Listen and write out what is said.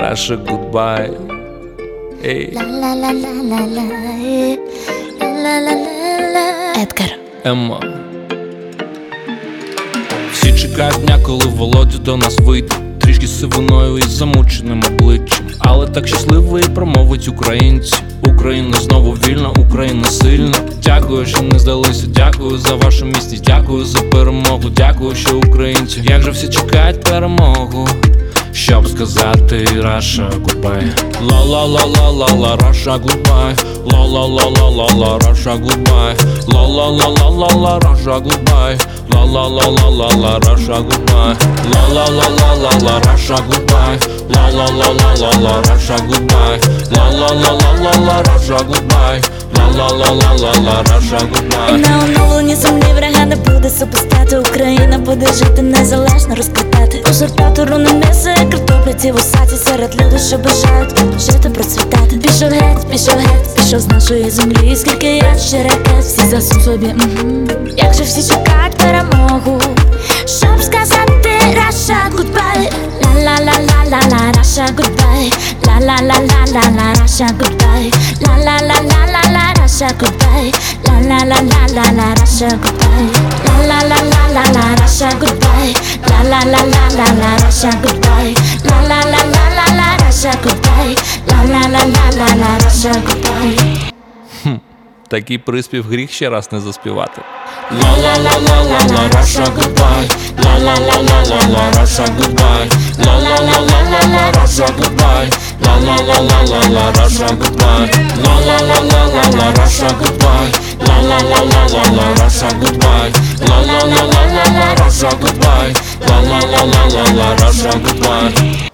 Russia, goodbye. Ей. Едгар. Емма. Всі чекають дня, коли Володя до нас вийде, трішки сивиною і замученим обличчям, але так щасливий промовить українці. Україна знову вільна, Україна сильна. Дякую, що не здалися, дякую за вашу міцність, дякую за перемогу, дякую, що українці. Як же всі чекають перемогу, щоб сказати Russia, goodbye. Ла-ла-ла-ла-ла-ла, Russia, goodbye. Ла-ла-ла-ла-ла-ла, Russia, goodbye. Ла-ла-ла-ла-ла-ла, Russia, goodbye. Ла-ла-ла-ла-ла-ла, Russia, goodbye. Ла-ла-ла-ла-ла-ла, Russia, goodbye. Ла-ла-ла-ла-ла-ла, Russia, goodbye. Ла-ла-ла-ла-ла-ла, Russia, goodbye. Ла-ла-ла-ла-ла-ла, Russia, goodbye. На оновленні землі врага не буде супостати. Україна буде жити незалежно, розквітати. Узурпатору не несе картопля ці вусаті. Серед людей, що бажають жити, процвітати. Пішов геть, пішов з нашої землі. Скільки є ще ракет, всі засунь собі. Як же всі чекають перемогу, щоб сказати Russia, goodbye. Ла-ла-ла-ла-ла-ла, Russia, goodbye. Ла-ла-ла-ла-ла-ла, Russia, goodbye. Ла-ла-ла-ла-ла-ла, Russia, goodbye. Ла-ла-ла-ла-ла-ла, Russia, goodbye. Ла-ла-ла-ла-ла-ла, Russia, goodbye. Ла-ла-ла-ла-ла-ла, Russia, goodbye. Ла-ла-ла-ла-ла-ла, Russia, goodbye. Ла-ла-ла-ла-ла-ла, Russia, goodbye. Такий приспів гріх ще раз не заспівати. Ла-ла-ла-ла-ла, Russia, goodbye. Ла-ла-ла-ла-ла-ла, Russia, goodbye. Ла-ла-ла-ла-ла-ла, Russia, goodbye. Ла-ла-ла-ла-ла-ла, Russia, goodbye. Ла-ла-ла-ла-ла-ла, Russia, goodbye. Ла-ла-ла-ла-ла-ла, Russia, goodbye. Ла-ла-ла-ла-ла-ла, Russia, goodbye. Ла-ла-ла-ла-ла, Russia, goodbye.